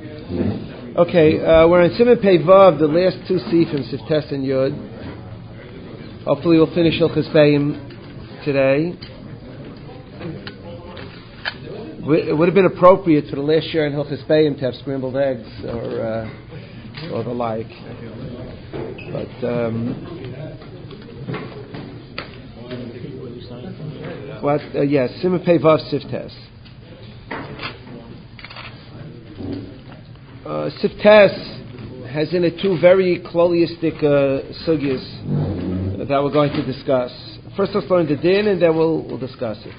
Okay, we're on Siman Pei Vav, the last two sifim, Siftes and Yud. Hopefully we'll finish Hilchos Beim today. It would have been appropriate for the last year in Hilchos Beim to have scrambled eggs or the like. But Siman Pei Vav Siftes. Siftes has in it two very klolistic sugyas that we're going to discuss. First, let's learn the din, and then we'll discuss it.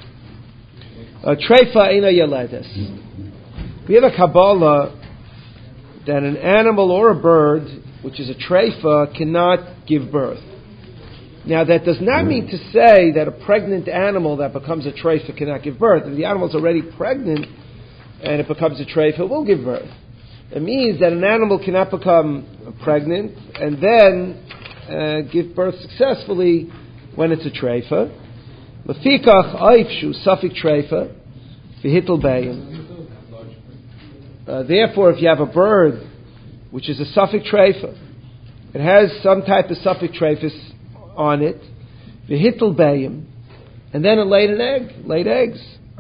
Treifa eina yeledes. We have a Kabbalah that an animal or a bird, which is a treifa, cannot give birth. Now, that does not mean to say that a pregnant animal that becomes a treifa cannot give birth. If the animal is already pregnant and it becomes a treifa, it will give birth. It means that an animal cannot become pregnant and then give birth successfully when it's a treifa. Lefikach aifshu safik treifa v'hitel beim. Therefore, if you have a bird which is a safik treifa, it has some type of safik treifus on it, v'hitel beim, and then it laid eggs.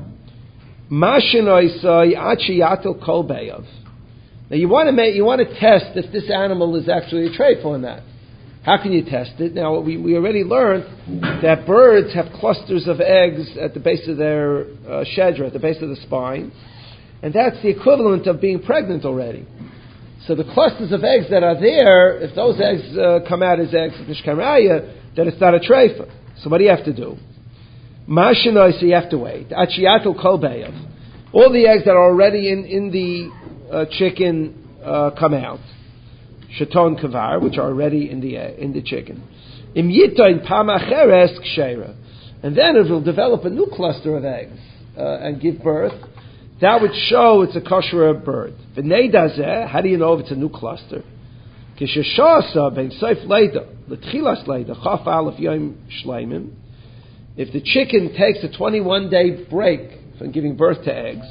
Mashin oisai achi yatel kol beyav. Now you want to test if this animal is actually a treifa or not. How can you test it? Now we already learned that birds have clusters of eggs at the base of their shedra, at the base of the spine, and that's the equivalent of being pregnant already. So the clusters of eggs that are there, if those eggs come out as eggs of nishkaraya, then it's not a treifa. So what do you have to do? Mashinoi, so you have to wait. Achiyatul kol beyav. All the eggs that are already in the chicken come out. Shaton kavar, which are already in the chicken. Im yitoin pamacheres ksheira, and then it will develop a new cluster of eggs and give birth. That would show it's a kosher bird. V'neidazeh, how do you know if it's a new cluster? Kishashasa ben seif leida l'tchilas leida chaf alef yom shleimim. If the chicken takes a 21-day break from giving birth to eggs,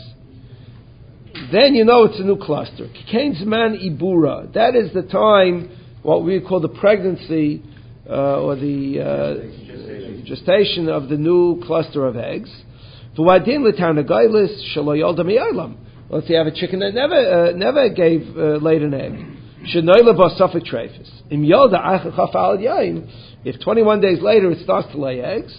then you know it's a new cluster. Kikain zman ibura. That is the time, what we call the pregnancy or the gestation of the new cluster of eggs. Let's say you have a chicken that never laid an egg. If 21 days later it starts to lay eggs,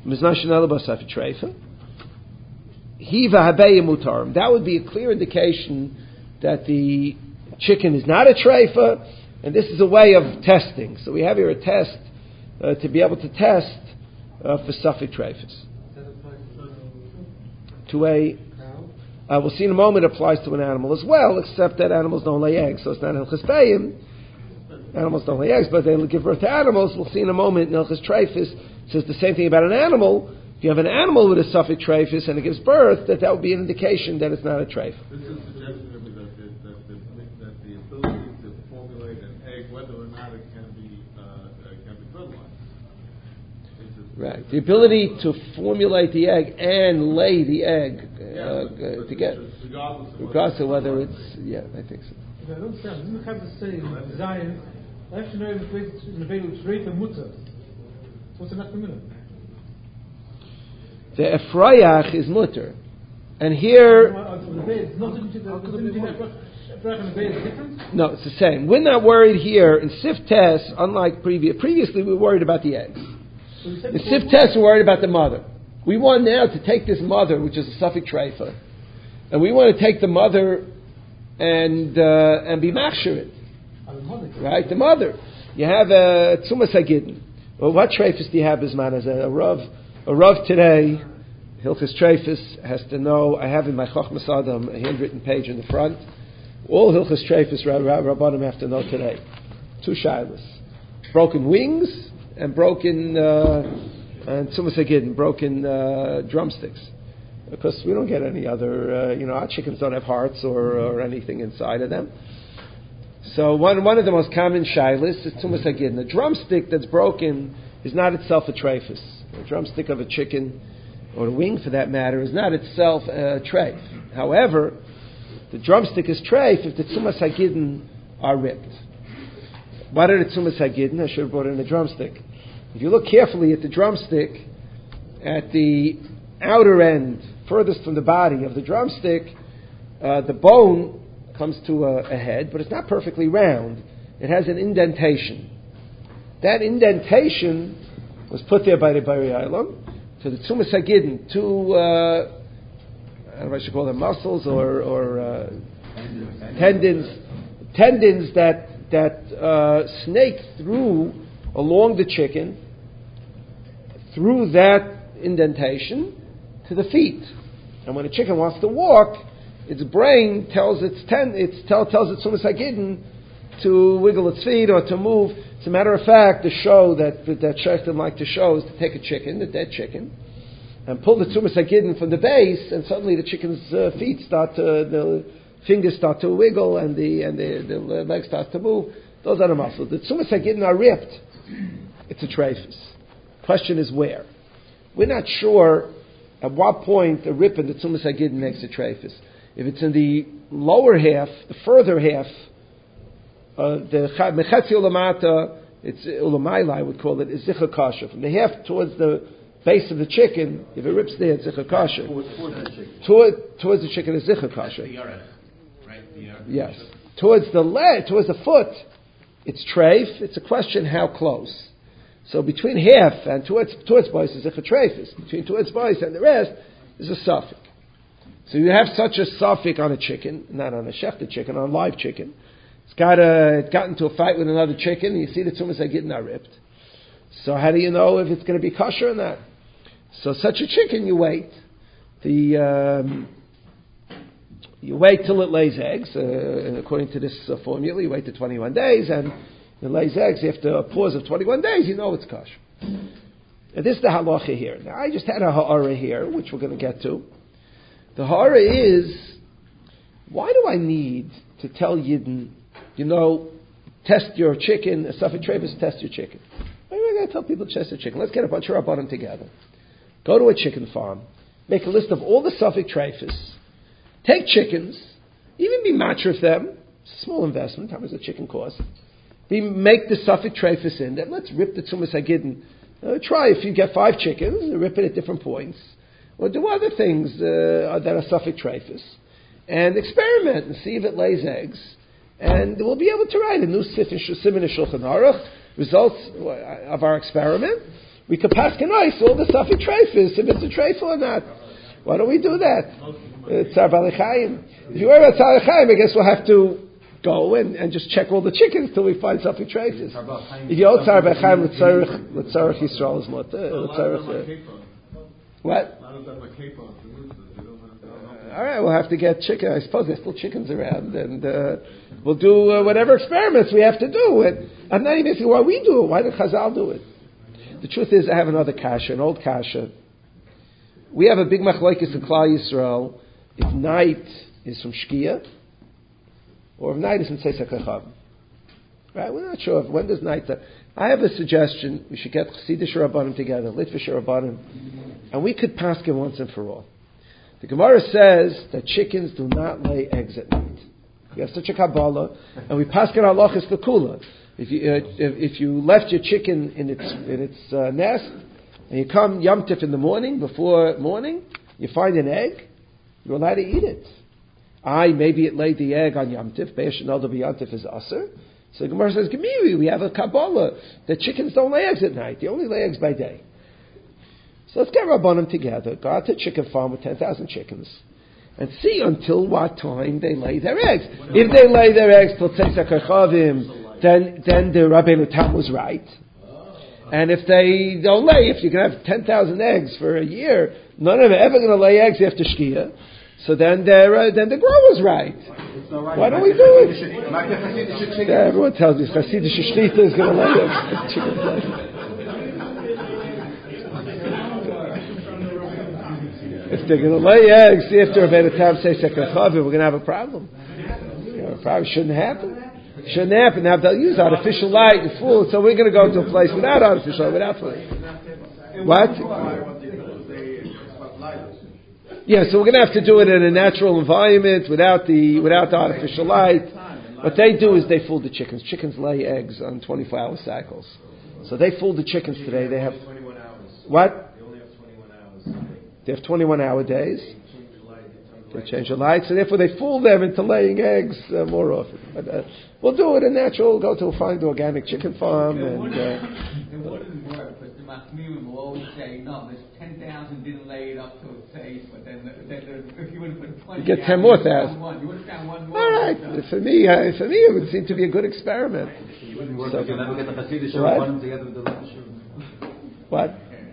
that would be a clear indication that the chicken is not a treifa, and this is a way of testing. So we have here a test to be able to test for safek treifas. We'll see in a moment, it applies to an animal as well, except that animals don't lay eggs, so it's not Hilchos Beim. Animals don't lay eggs, but they give birth to animals. We'll see in a moment in Hilchos Treifus, it says the same thing about an animal. If you have an animal with a safek treifus and it gives birth, that would be an indication that it's not a treif. This is suggesting that the ability to formulate an egg, whether or not it can be fertilized. Right. The ability to formulate the egg and lay the egg regardless of whether it's. Yeah, I think so. I don't understand. Didn't have to say Zion? I actually know in the Bible it's treif and mutter. What's the next minute? The Efrayach is mutter. And here... No, it's the same. We're not worried here in Siftes, unlike previously we were worried about the eggs. In Siftes we're worried about the mother. We want now to take this mother, which is a safek treifa, and we want to take the mother and be machsherit. Right? The mother. You have a Tzumas Hagidin. Well, what treifas do you have, Bisman? As a Rav today, Hilchos Treifus, has to know, I have in my Chochmas Adam a handwritten page in the front. All Hilchos Treifus Rabbanim have to know today. Two shilas. Broken wings and broken, and Tzumas Hagidin, broken drumsticks. Because we don't get any other, our chickens don't have hearts or anything inside of them. So one of the most common shilas is Tzumas Hagidin. The drumstick that's broken is not itself a treifus. A drumstick of a chicken, or a wing for that matter, is not itself a treif. However, The drumstick is treif if the tzumas hagidin are ripped. What are the tzumas hagidin? I should have brought in the drumstick. If you look carefully at the drumstick, at the outer end, furthest from the body of the drumstick, the bone comes to a head, but it's not perfectly round. It has an indentation. That indentation was put there by the Bari Olam to the tzumas hagidin, two, I don't know if I should call them muscles or tendons that snake through along the chicken, through that indentation to the feet. And when a chicken wants to walk, its brain tells its tzumas hagidin to wiggle its feet or to move. As a matter of fact, the show that shoftim like to show is to take a chicken, a dead chicken, and pull the tzumas hagidin from the base, and suddenly the chicken's feet the fingers start to wiggle, and the legs start to move. Those are the muscles. The tzumas hagidin are ripped. It's a treifus. Question is where. We're not sure at what point a rip in the tzumas hagidin makes a treifus. If it's in the lower half, the further half, the mechetzi ulamata, it's ulamayla, I would call it, is zicha kasha. From the half towards the base of the chicken, if it rips there, it's zicha kasha. Towards the chicken is zicha kasha. Yes. Towards the leg, towards the foot, it's treif. It's a question how close. So between half and towards boys is zicha treifus. Between towards boys and the rest is a suffix. So you have such a suffix on a chicken, not on a shechted chicken, on a live chicken. It got into a fight with another chicken, and you see the tzumas hagidin are ripped. So how do you know if it's going to be kosher or not? So such a chicken, you wait. You wait till it lays eggs, and according to this formula, you wait to 21 days, and it lays eggs. After a pause of 21 days, you know it's kosher. And this is the halacha here. Now, I just had a ha'ara here, which we're going to get to. The ha'ara is, why do I need to tell Yidden, test your chicken, a suffix treifus, test your chicken? Why am I going to tell people to test their chicken? Let's get a bunch of rabbanim together. Go to a chicken farm, make a list of all the suffix treifus, take chickens, even be matcher of them, it's a small investment, how much does a chicken cost? Make the suffix treifus in, then let's rip the tzumas hagidin. Try, if you get 5 chickens, rip it at different points, or do other things that are suffix treifus, and experiment and see if it lays eggs. And we'll be able to write a new siman Shulchan Aruch, results of our experiment. We could paskenize all the suffix treifus, if it's a treif or not. Why don't we do that? Tzar Bali Chaim. If you worry about Tzar Bali Chaim, I guess we'll have to go and just check all the chickens till we find suffix treifus. If you owe Tzar Bali Chaim, L'tzarech Yisrael is not. What? All right, we'll have to get chicken. I suppose there's still chickens around, and we'll do whatever experiments we have to do. And I'm not even asking why we do it. Why did Chazal do it? The truth is, I have another kasha, an old kasha. We have a big machlokes in Klal Yisrael if night is from Shkia, or if night is from Tzeitzak Chachav. Right? We're not sure when does night start. I have a suggestion. We should get Chassidish Rabbanim together, Litvish Rabbanim, and we could paskin once and for all. The Gemara says that chickens do not lay eggs at night. We have such a Kabbalah, and we paskin halachas lekula. If you left your chicken in its nest, and you come Yom Tif in the morning, before morning, you find an egg, you're allowed to eat it. Maybe it laid the egg on Yom Tif. Be'er Shenal Yom Tif is Aser. So the Gemara says, Gemiri, we have a Kabbalah that chickens don't lay eggs at night. They only lay eggs by day. So let's get Rabbanim together, go out to a chicken farm with 10,000 chickens, and see until what time they lay their eggs. If they lay their eggs till Tzeitzak Chavim, then the Rabbeinu Tam was right. And if they don't lay, if you can have 10,000 eggs for a year, none of them are ever going to lay eggs after Shkia. So then the grower's right. Why don't we do it? Everyone tells me Chassidish Shlita is going to lay eggs. If they're going to lay eggs after Rabbeinu Tam says Sekachavim, we're going to have a problem. Probably shouldn't happen. Shouldn't happen. Now they'll use artificial light and food, so we're going to go to a place without artificial light, without food. What? Yeah, so we're going to have to do it in a natural environment without the artificial light. What they do is they fool the chickens. Chickens lay eggs on 24-hour cycles. So they fool the chickens today. They have 21 hours. What? They only have 21 hours. They have 21-hour days. They change the light, so therefore they fool them into laying eggs more often. But, we'll do it in natural. Go to find the organic chicken farm It wouldn't work, because the Machmirim will always say, no, there's 10,000 didn't lay it up till it's safe, but then if you would have put 20, you get 10 more thousand. You would have found one more. All right, for me, it would seem to be a good experiment. You wouldn't work. So, you never get the Hasidic show one together with the lecture. What?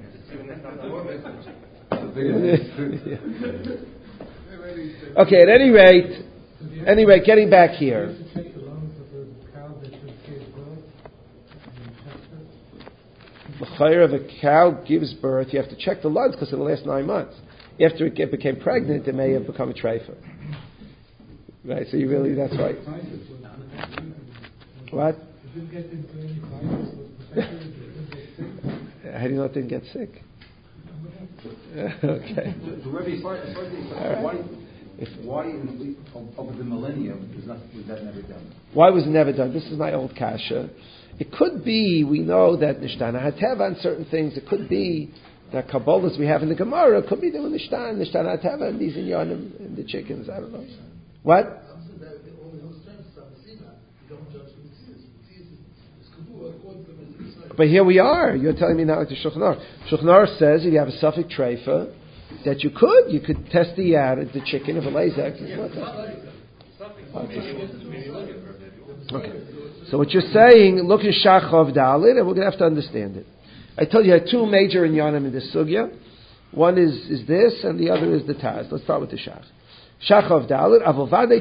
Okay, at any rate, getting back here. The chayr of a cow gives birth, you have to check the lungs because in the last 9 months. After it became pregnant, it may have become a treifa. Right, so you really, that's right. What? How do you know it didn't get sick? Okay. So Rabbi, why over the millennium was that never done? Why was it never done? This is my old kasha. It could be, we know that Nishtana Hateva on certain things, it could be that Kabbalahs we have in the Gemara, it could be doing Nishtana Hateva and these inyanim and the chickens, I don't know. What? But here we are. You're telling me now like the Shulchan Aruch. Shulchan Aruch says if you have a suffix treifa, that you could test the chicken if it lays eggs. Okay. So what you're saying, look at Shachov Dalit, and we're going to have to understand it. I told you I had two major inyanim in this sugya. One is this, and the other is the Taz. Let's start with the Shach. Shachov Dalit, Avovade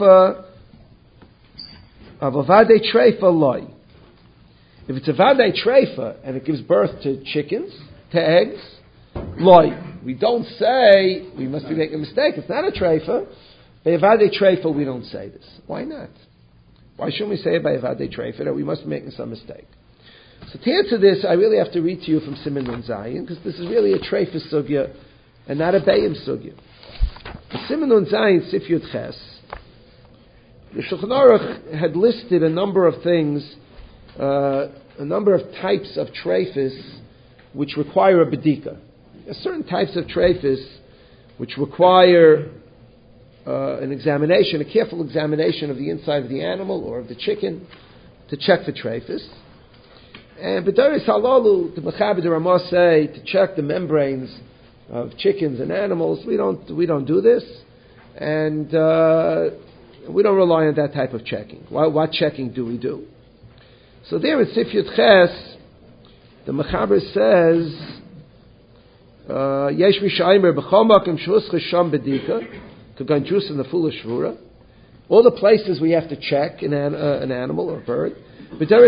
Treifa Loi. If it's a Vade Treifa, and it gives birth to chickens, to eggs, Loi. We don't say, we must be making a mistake, it's not a Treifa. By a Vade Treifa, we don't say this. Why not? Why shouldn't we say it by a Vade Treifa, that we must be making some mistake? So to answer this, I really have to read to you from Siman Nun Zayin, because this is really a Treifa sugya, and not a Bayim sugya. Siman Nun Zayin, Sif Yud Ches, the Shulchan Aruch had listed a number of things, a number of types of treifas which require a bedika. Certain types of treifas which require an examination, a careful examination of the inside of the animal or of the chicken to check for treifas. And B'daris Halalu, the Mechaber the Ramah say to check the membranes of chickens and animals. We don't do this, and we don't rely on that type of checking. What checking do we do? So there in Sif Yud Ches, the Mechaber says, Yesh Mishaymer B'chol Makom Shuscha Sham Bedika, Kagan Jus in the Full Shvura. All the places we have to check an animal or bird. But there is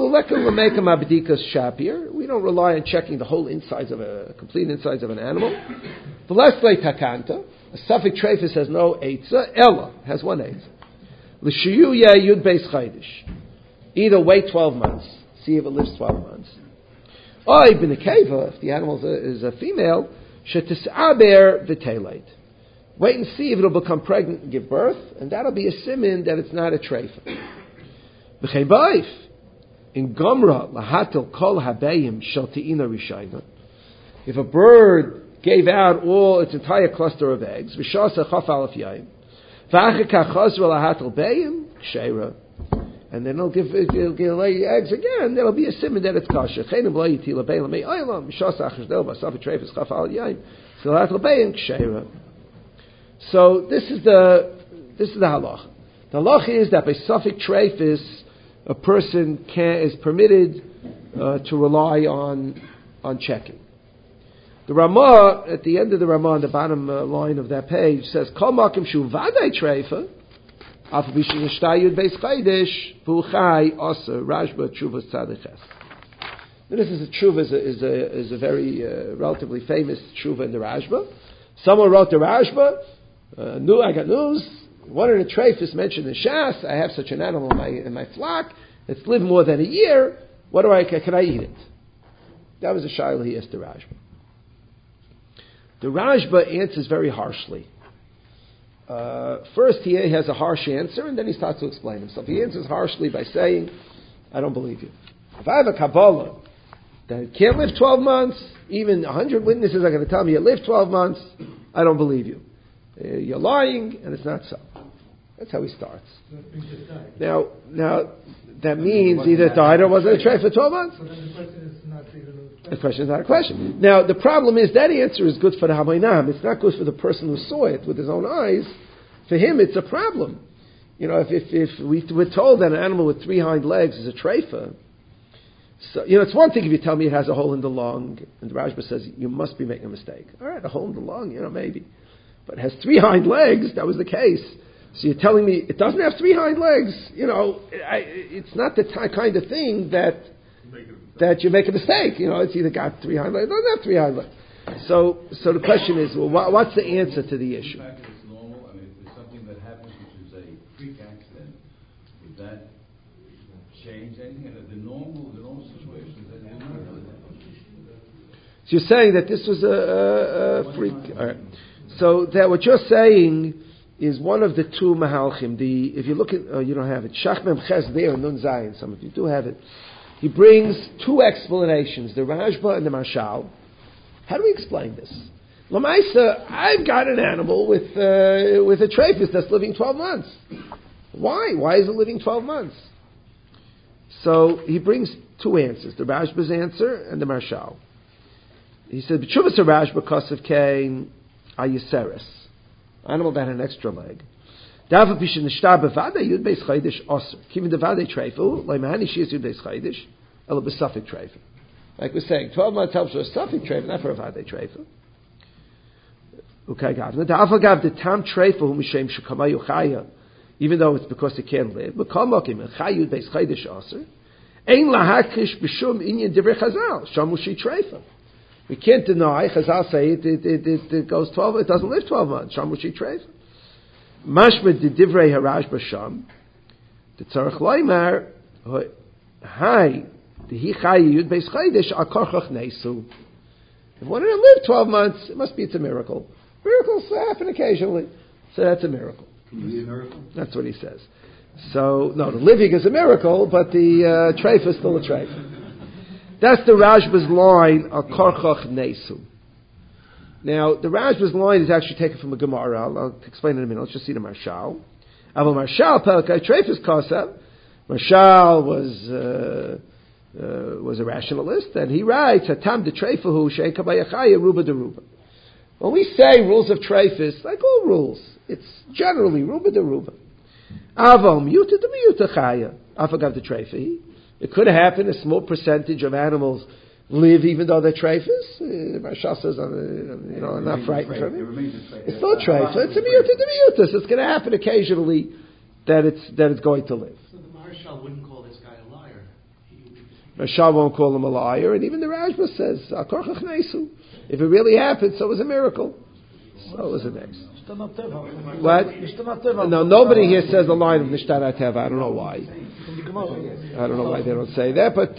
shapir. We don't rely on checking the whole insides of complete insides of an animal. The less late takanta, a suffix treifas has no eitzah. Ella has one eitzah. L'shiyu yud beis chaydish. Either wait 12 months, see if it lives 12 months. Or ibn keva, if the animal is a female, shetis'aber v'teleit. Wait and see if it'll become pregnant and give birth, and that'll be a simin that it's not a treifa. B'cheibaif, in Gomra, lahatil kol habayim shel te'ina rishayna. If a bird gave out all its entire cluster of eggs, v'shasa chaf alaf yayim, v'achika chazra lahatil bayim, ksheira, and then it'll lay eggs again, there'll be a simin that it's kasha. Chayim lo yitila bayim lamei aylam, v'shasa achishdel b'asafi treifas chaf alaf yayim, so lahatil bayim, ksheira. So this is the halach. The halach is that by suffix treifas, a person is permitted to rely on checking. The Ramah, at the end of the Ramah, on the bottom line of that page, says, Kol makim shu vadai treifa, af b'shin yishtayud beis chaydish, v'uchai asa rashba tshuvas tzadiches. This is a tshuva, is a very relatively famous tshuva in the Rashba. Someone wrote the Rashba, I got news. One of the treifas mentioned in Shas, I have such an animal in my flock. It's lived more than a year. Can I eat it? That was a shayla he asked the Rashba. The Rashba answers very harshly. First, he has a harsh answer, and then he starts to explain himself. He answers harshly by saying, I don't believe you. If I have a Kabbalah that can't live 12 months, even 100 witnesses are going to tell me you live 12 months, I don't believe you. You're lying, and it's not so. That's how he starts. Now that means either died or wasn't a trade for 12 months. The question is not a question. Now, the problem is that answer is good for the Hamaynam. It's not good for the person who saw it with his own eyes. For him, it's a problem. If we were told that an animal with 3 hind legs is a treifa, so, it's one thing if you tell me it has a hole in the lung, and the Rashba says, you must be making a mistake. All right, a hole in the lung, maybe. But it has 3 hind legs, that was the case. So you're telling me it doesn't have 3 hind legs. It's not the kind of thing that you make a mistake. It's either got 3 hind legs, it doesn't have 3 hind legs. So the question is, well, what's the answer to the issue? The fact that it's normal, if there's something that happens which is a freak accident, would that change anything? The normal situation is that it's normal. So you're saying that this was a freak. All right. So that what you're saying is one of the 2 mahalchim. If you look at, you don't have it. Shach Mem Ches there in Nun Zayin. Some of you do have it. He brings 2 explanations: the Rashba and the Marshal. How do we explain this? Lamaisa, I've got an animal with a treifus that's living 12 months. Why? Why is it living 12 months? So he brings 2 answers: the Rashba's answer and the Marshal. He said, "B'tshuvas Rashba kasav kain ayiseres." Animal that had an extra leg. Like we're saying, 12 months helps for a suffix treifa, not for a vade treifa. Okay, even though it's because it can't live. We can't deny, Chazal say it goes 12, it doesn't live 12 months. Shamushi treif. Mashma de divrei harash b'sham. The tzarech loymar, hi, the hi chayiyud beis chaydish akarchach neisu. If one didn't live 12 months, it must be it's a miracle. Miracles happen occasionally. So that's a miracle. Can you be a miracle? That's what he says. So, no, the living is a miracle, but the treif is still a treif. That's the Rashba's line, al karchach nesu. Now, the Rashba's line is actually taken from a Gemara. I'll explain in a minute. Let's just see the Marshal. Aval Marshal pelkai treifus kasav. Marshal was a rationalist, and he writes, Hatam de treifahu she'eka bayachaya ruba de ruba. When we say rules of treifus, like all rules, it's generally ruba de ruba. Aval miyuta de miyuta chaya. Afagav de treifahi. It could happen a small percentage of animals live even though they're treifus. Marshal says, I'm not frightened from it. It's still a treifa. It's a miyuta. So it's going to happen occasionally that it's going to live. So the Marshal wouldn't call this guy a liar. Marshal won't call him a liar, and even the Rashba says, Akarchach neisu. If it really happened, so it was a miracle. So it was a next. What? No, nobody here says the line of Nishtana Teva. I don't know why. I don't know why they don't say that, but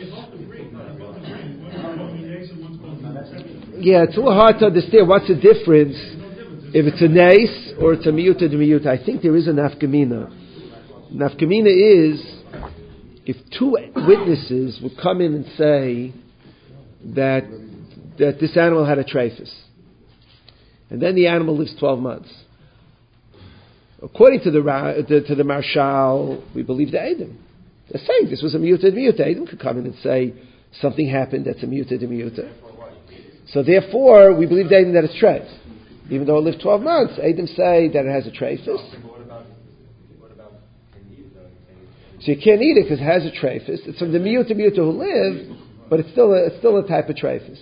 it's a little hard to understand what's the difference if it's a neis or it's a miyuta de miyuta. I think there is a nafkamina. Nafkamina is if 2 witnesses would come in and say that this animal had a treifus, and then the animal lives 12 months. According to the Marshal, we believe the Edom. They're saying this was a miyuta de miyuta. Edom could come in and say something happened that's a miyuta de miyuta. So therefore, we believe the Edom that it's treif. Even though it lived 12 months, Edom say that it has a treifus. So you can't eat it because it has a treifus. It's from the miyuta who live, but it's still a type of treifus.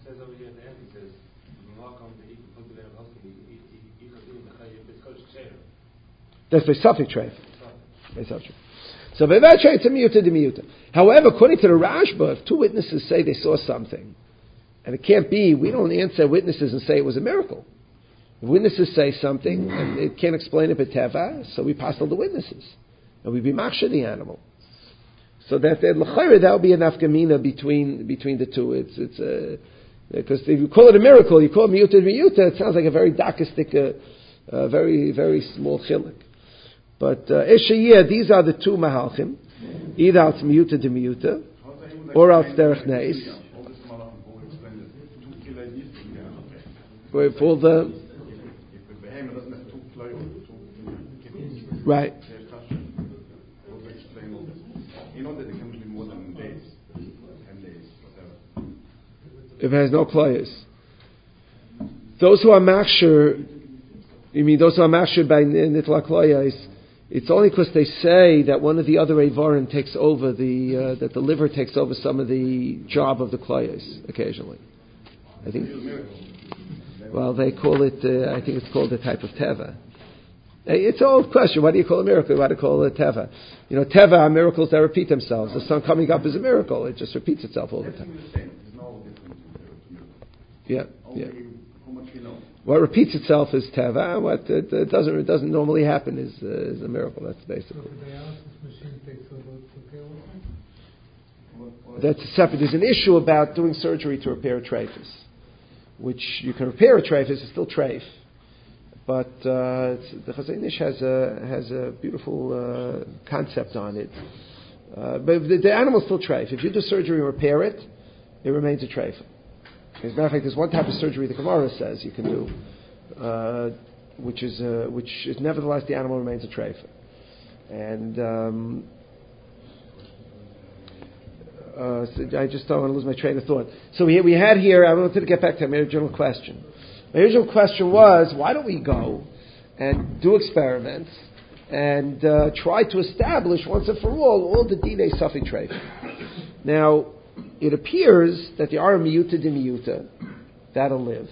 That's by suffix treif. So by that treif, it's a miyuta de miyuta. However, according to the Rashba, if 2 witnesses say they saw something, and it can't be, we don't answer witnesses and say it was a miracle. If witnesses say something, and it can't explain it b'teva, so we pass on the witnesses. And we be maksha the animal. So that would be a nafkamina between the 2. Because if you call it a miracle, you call it miyuta miyuta, it sounds like a very dakistic, very, very small chiluk. But Eshayeh, these are the two mahalchim. Either it's miyuta de miyuta, or else derech neis. For the right. If it has no kloyos. Those who are machshir, you mean those who are machshir by nitla kloyos, it's only because they say that one of the other Eivarim takes over that the liver takes over some of the job of the kloyos occasionally. I think. Well, they call it. I think it's called a type of teva. It's an old question. What do you call a miracle? What do you call it teva? You know, teva are miracles that repeat themselves. The sun coming up is a miracle. It just repeats itself all the time. Yeah. What repeats itself is teva. What it doesn't normally happen is a miracle. That's basically. That's separate. There's an issue about doing surgery to repair a trephus, which you can repair a trephus. It's still treif, but the Chazon Ish has a beautiful concept on it. But the animal's still treif. If you do surgery and repair it, it remains a treif. As a matter of fact, there's one type of surgery the Gemara says you can do, which is nevertheless the animal remains a treifa. And so I just don't want to lose my train of thought. So we had here. I wanted to get back to my original question. My original question was, why don't we go and do experiments and try to establish once and for all the dinei safek treifa? Now, it appears that the ara miyuta de miyuta, that'll live.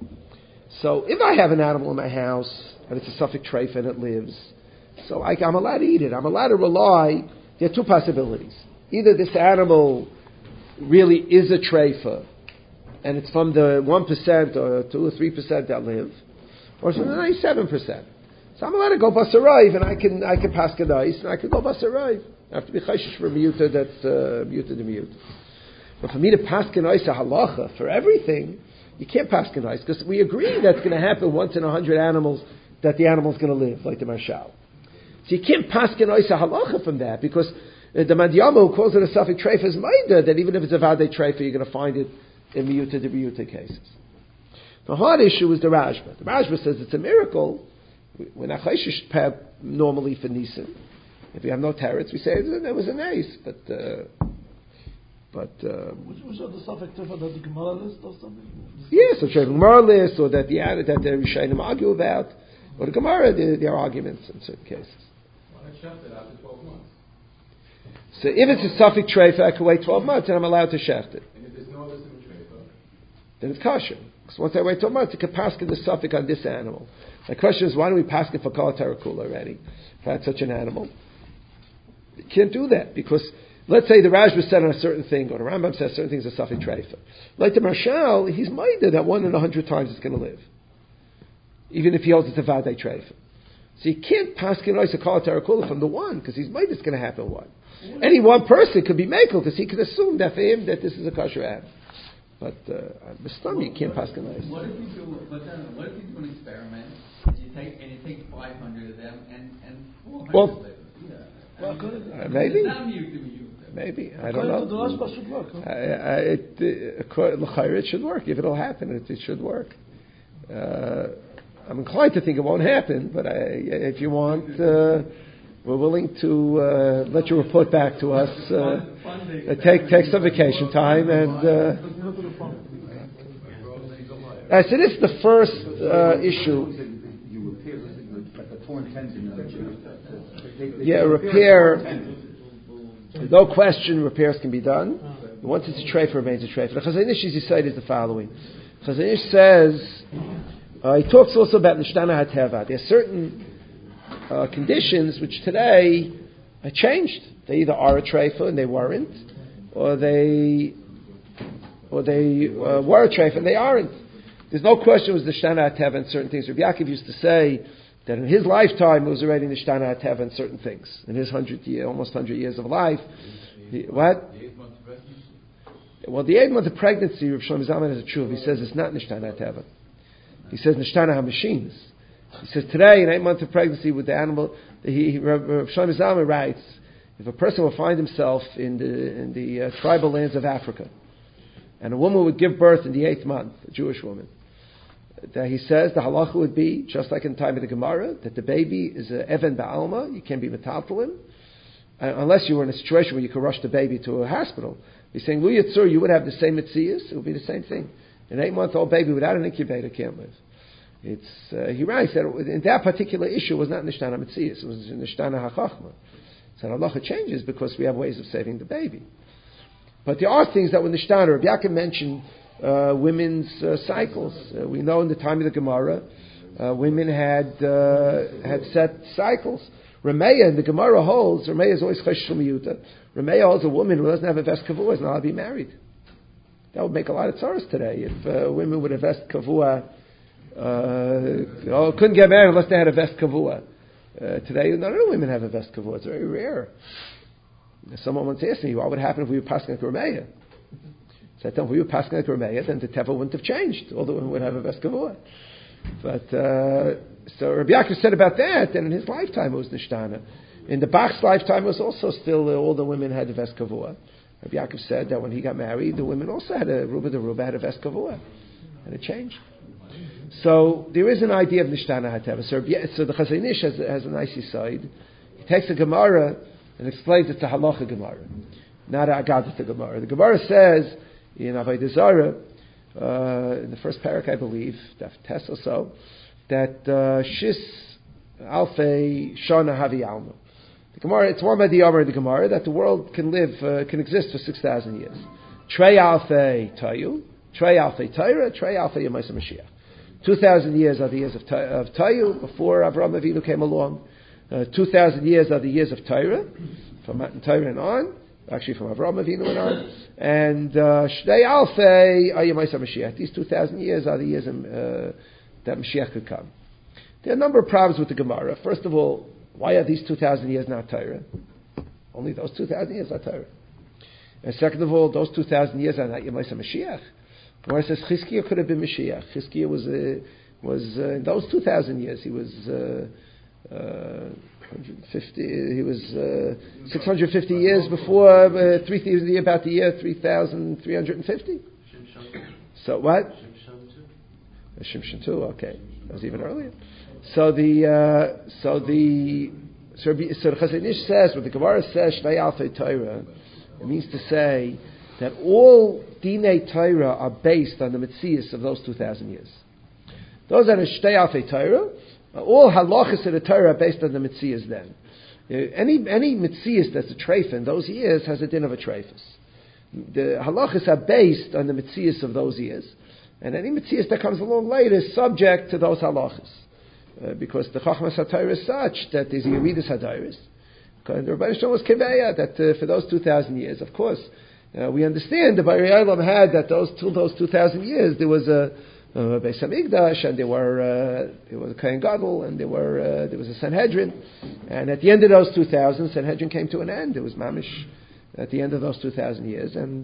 So if I have an animal in my house and it's a safek treifa and it lives, so I'm allowed to eat it. I'm allowed to rely. There are two possibilities. Either this animal really is a treifa and it's from the 1% or 2 or 3% that live, or it's from the 97%. So I'm allowed to go basarayv and I can pass kadais and I can go basarayv. I have to be chayshish for miyuta that's miyuta de miyuta. But for me to paskin oisa halacha for everything, you can't paskin oisa because we agree that's going to happen once in 100 animals that the animal's going to live, like the marshal. So you can't paskin oisa halacha from that because the Madhyama who calls it a safek treifa is maida that even if it's a vadei treifa, you're going to find it in miyuta de miyuta cases. The hard issue is the Rashba. The Rashba says it's a miracle. We're not chayshish normally for nisim. If we have no teretz, we say there was an ace, but. Which are the safek treifa that the Gemara list or something? Yes, or the Gemara list, or that the Rishonim argue about, or the Gemara there are arguments in certain cases. Why not shecht it after 12 months? So if it's a safek treifa, I can wait 12 months and I'm allowed to shecht it. And if there's no other treifa, then it's kosher. Because once I wait 12 months, it can pass the safek on this animal. My question is, why don't we pass it for kol terakul already? If I had such an animal, you can't do that because. Let's say the Rashba said on a certain thing, or the Rambam says certain things are safek treifa. Like the Marshal, he's minded that 1 in 100 times it's going to live, even if he holds it's a vadei treifa. So you can't paskin oisa kol terakula from the one because he's minded it's going to happen one. Any one person could be mekel because he could assume that for him that this is a kosher animal. But Mistami, you can't paskin oisa. What if you do an experiment? You take 500 of them and 400 of them. Maybe. Maybe. I don't know. It should work. If it'll happen, it should work. I'm inclined to think it won't happen, but if you want, we're willing to let you report back to us. Take some vacation time and. So this is the first issue. Yeah, repair. No question, repairs can be done. Once it's a treifa, remains a treifa. The Chazon Ish's side is the following. Chazon Ish says he talks also about nishtana hateva. There are certain conditions which today are changed. They either are a treifa and they weren't, or they were a treifa and they aren't. There's no question it was nishtana hateva in certain things. Rabbi Yaakov used to say that in his lifetime it was already nishtana hateva in certain things. In his almost 100 years of life. What? Well, the 8 month of pregnancy, Rav Shlomo Zalman has a truth. He says it's not Nishtana Teva. He says Nishtana HaMachines. He says today, in 8 months of pregnancy with the animal, Rav Shlomo Zalman writes, if a person will find himself in the tribal lands of Africa, and a woman would give birth in the 8th month, a Jewish woman, that he says the halacha would be, just like in the time of the Gemara, that the baby is a Even Ba'alma, you can't be metaltalin, unless you were in a situation where you could rush the baby to a hospital. He's saying, Lu Yitzur, you would have the same mitzias, it would be the same thing. An 8-month-old baby without an incubator can't live. He writes that in that particular issue was not Nishtana Mitzias, it was Nishtana HaChachma. So halacha changes because we have ways of saving the baby. But there are things that were Nishtana. Rabbi Yaakov mentioned women's cycles. We know in the time of the Gemara, women had set cycles. Rameya in the Gemara holds, Rameya is always Chesh Shemiyuta. Rameya holds a woman who doesn't have a vest kavua is not allowed to be married. That would make a lot of tzaras today if women with a vest kavua couldn't get married unless they had a vest kavua. Today, none of the women have a vest kavua. It's very rare. Someone once asked me, what would happen if we were passing like Rameya? So I told them, if we were passing like Rameya, then the teva wouldn't have changed. All the women would have a vest kavua. But so Rabbi Yaakov said about that, and in his lifetime it was Nishtana. In the Bach's lifetime it was also still all the women had a vest kavua. Rabbi Yaakov said that when he got married, the women also had a Ruba de Ruba had a vest kavua. And it changed. So there is an idea of Nishtana Hateva. So the Chazon Ish has a nice side. He takes a Gemara and explains it's a halacha Gemara, not a Agadah Gemara. The Gemara says in Avodah Zarah, in the first parak, I believe, Daf Tes or so, that Shis Alfei Shana Havi Alma. The Gemara, it's one by the Amar of the Gemara that the world can exist for 6,000 years. Trei Alfei Tayu, Trei Alfei Taira, Trei Alfei Yemaisa Mashiach. 2,000 years are the years of Tayu, before Avraham Avinu came along. 2,000 years are the years of Taira, from Matan Taira and on, actually from Avraham Avinu and on. And Shnei Alfei are Yemaisa Mashiach. These 2,000 years are the years that Mashiach could come. There are a number of problems with the Gemara. First of all, why are these 2,000 years not Torah? Only those 2,000 years are Torah. And second of all, those 2,000 years are not Yemaisa Mashiach. Gemara says Chizkiah could have been Mashiach. Chizkiah was in those 2,000 years. He was 150. He was 650 years before about the year 3,350. So what? Shimshon too. Okay, that was even earlier. So the Chazon Ish says, what the Gemara says, Shnei Alfei Torah, it means to say that all Dinei Torah are based on the Metzias of those 2,000 years. Those that are Shnei Alfei Torah, all halachas of the Torah are based on the Metzias then. Any Metzias that's a treifa in those years has a din of a treifas. The halachas are based on the Metzias of those years. And any Metzias that comes along later is subject to those halachas. Because the Chachmas HaTorah is such that there's a Yeridus HaDairis. And the Rebbeinu Shalom was Keveya that for those 2,000 years, of course, we understand the Bari Olam had that those 2,000 years there was a Beis Hamikdash and there was a Kohen Gadol and there was a Sanhedrin, and at the end of those 2,000, Sanhedrin came to an end. It was mamish at the end of those 2,000 years, and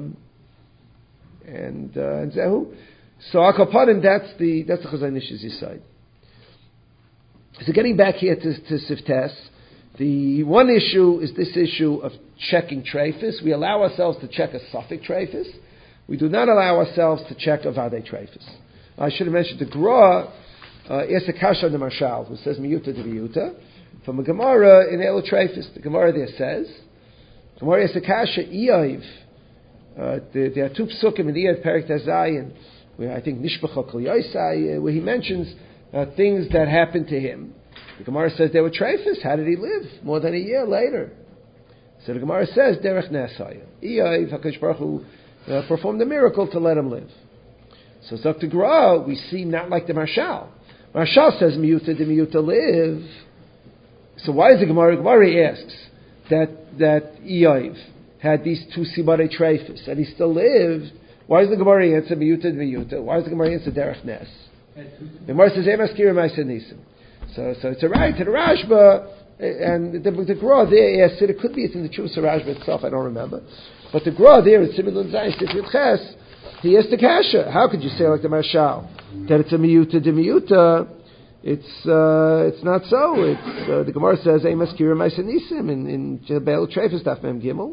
Zehu. So Akapadim, that's the Chazon Ish's side. So getting back here to Siftes, the one issue is this issue of checking treifis. We allow ourselves to check a suffix treifis. We do not allow ourselves to check a vade treifis. I should have mentioned the Gra is a kasha on the Marshal, who says miyuta de miyuta. From a Gemara in Elo treifis, the Gemara there says, Gemara is a kasha iyav. There are two psukim in the Iyad Perek Zayin, where I think Nishbachah Kol Yosai, where he mentions things that happened to him. The Gemara says they were treifis. How did he live? More than a year later. So the Gemara says derech nesaya. Iyav HaKadosh Baruch Hu performed a miracle to let him live. So Dr. Gra, we see not like the Marshal. Marshal says miyuta de miyuta live. So why is the Gemara? Gemara asks that Iyav had these two sibare treifis and he still lived. Why does the Gemara answer miyuta de miyuta? Why does the Gemara answer derech nes? The Gemara says emaskira ma'aseh nisim. So it's a right to the Rashba And the Gra there asks it could be it's in the Chuvas Rashba itself, I don't remember. But the Gra there is similar to Zayin Sifrit Ches. He asked the Kasha. How could you say like the Marshal that it's a miyuta de miyuta? It's not so. It's the Gemara says Eimas Kira Maisanisim in Jebel Treifas Daf Mem Gimel.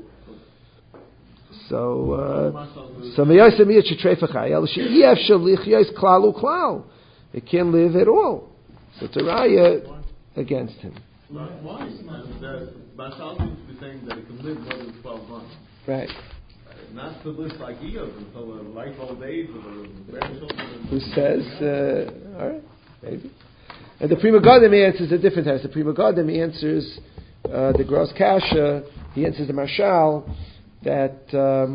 So Meyasa Miyat Shetreifa Chayel She'iev Shalichya is Klalu Klal. It can't live at all. So it's a raya against him. Why? Basal seems to be saying that it can live more than 12 months. Right. Not to live like Eov until a ripe old age or grandchildren. Who says, all right, maybe. And the Prima Godim answers a different test. The Prima Godim answers the Gros Kasha, he answers the Marshal, that,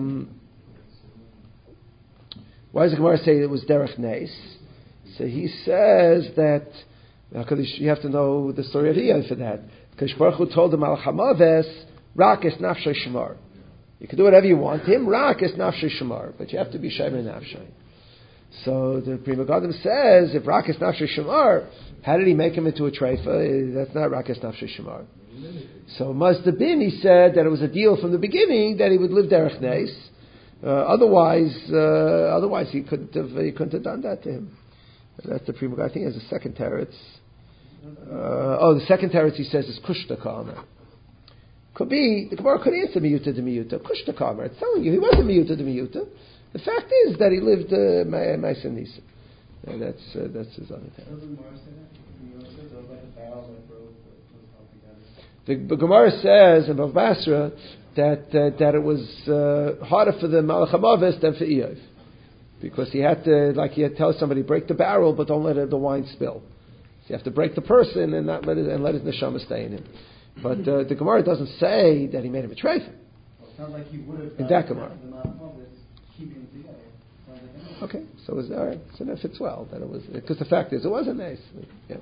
why does the Gemara say it was Derech Neis? So he says that, you have to know the story of Eov for that. Because Baruch Hu told him, Al Chamaves, Rak es Nafshay Shemar. You can do whatever you want. Him, Rak es Nafshay Shemar. But you have to be Shemer Nafshay. So the Prima Godim says, if Rak es Nafshay Shemar, how did he make him into a treifa? That's not Rak es Nafshay Shemar. So must have been, he said, that it was a deal from the beginning that he would live Derech Neis. Otherwise he couldn't have done that to him. That's the Prima Godim. I think he has a second teretz. The second teretz he says is Kushta Kamer. Could be, the Gemara could answer Miyuta de Miyuta. Kushta Kamer. It's telling you he wasn't Miyuta de Miyuta. The fact is that he lived Maisa Nisa. That's his other teretz. The Gemara says in Bav Basra that it was harder for the Malach HaMavis than for Eov. Because he had to tell somebody, break the barrel, but don't let the wine spill. So you have to break the person and not let his neshama stay in him. But the Gemara doesn't say that he made him a treifa. Well, it sounds like he would have in that Gemara. Keeping it together. Okay, so it was all right. So that fits well. That it was because the fact is it wasn't nice. Yeah.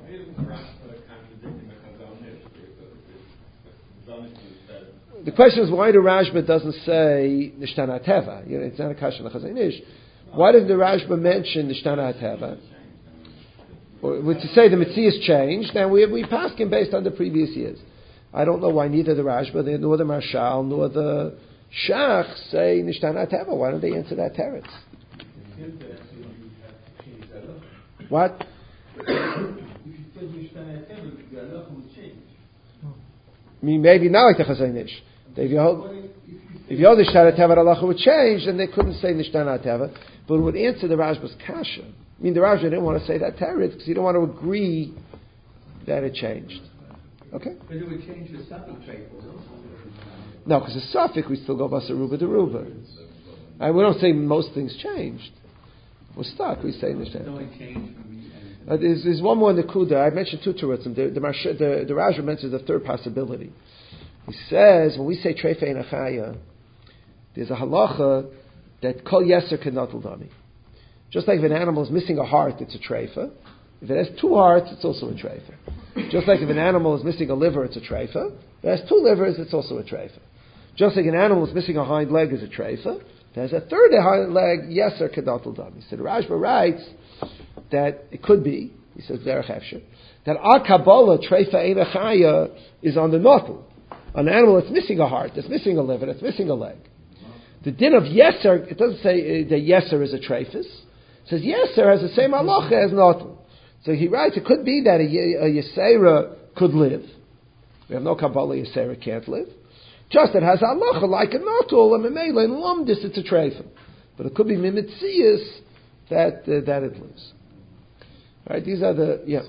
The question is why the Rashba doesn't say Nishtana Teva? It's not a kasha l'Chazon Ish. Why doesn't the Rashba mention Nishtana Teva? Or to say the Metzias changed, and we pass him based on the previous years. I don't know why neither the Rashba, nor the Marshal, nor the Shach say Nishtana Teva. Why don't they answer that teretz? What? I mean, maybe not like the Chazon Ish. If you hold Nishtana Teva, the halacha would change, then they couldn't say Nishtana Teva, but it would answer the Rashba's kasha. I mean, the Rashba didn't want to say that teretz because he didn't want to agree that it changed. Okay? But it would change the suffix trait. No, because the suffix we still go basaruba de ruba. And we don't say most things changed. We're stuck. We say Nishtana. There's one more in the Kuda. I mentioned two terutzim. The Rashba mentions the third possibility. He says when we say treifa ein achaya, there's a halacha that kol yeser kenotel dami. Just like if an animal is missing a heart, it's a treifa. If it has two hearts, it's also a treifa. Just like if an animal is missing a liver, it's a treifa. If it has two livers, it's also a treifa. Just like an animal is missing a hind leg, is a treifa. If it has a third hind leg, yeser kenotel dami. So the Rashba writes that it could be, he says derech efshir, that our Kabbalah treifa ein achaya is on the notel. An animal that's missing a heart, that's missing a liver, that's missing a leg. The din of yeser, it doesn't say that yeser is a treifus. It says yeser has the same halacha as notel. So he writes, it could be that a yesera could live. We have no Kabbalah yesera can't live. Just it has halacha like a notel, and memela in lumdis it's a treifus. But it could be mimitzias that it lives. All right, these are the yeah.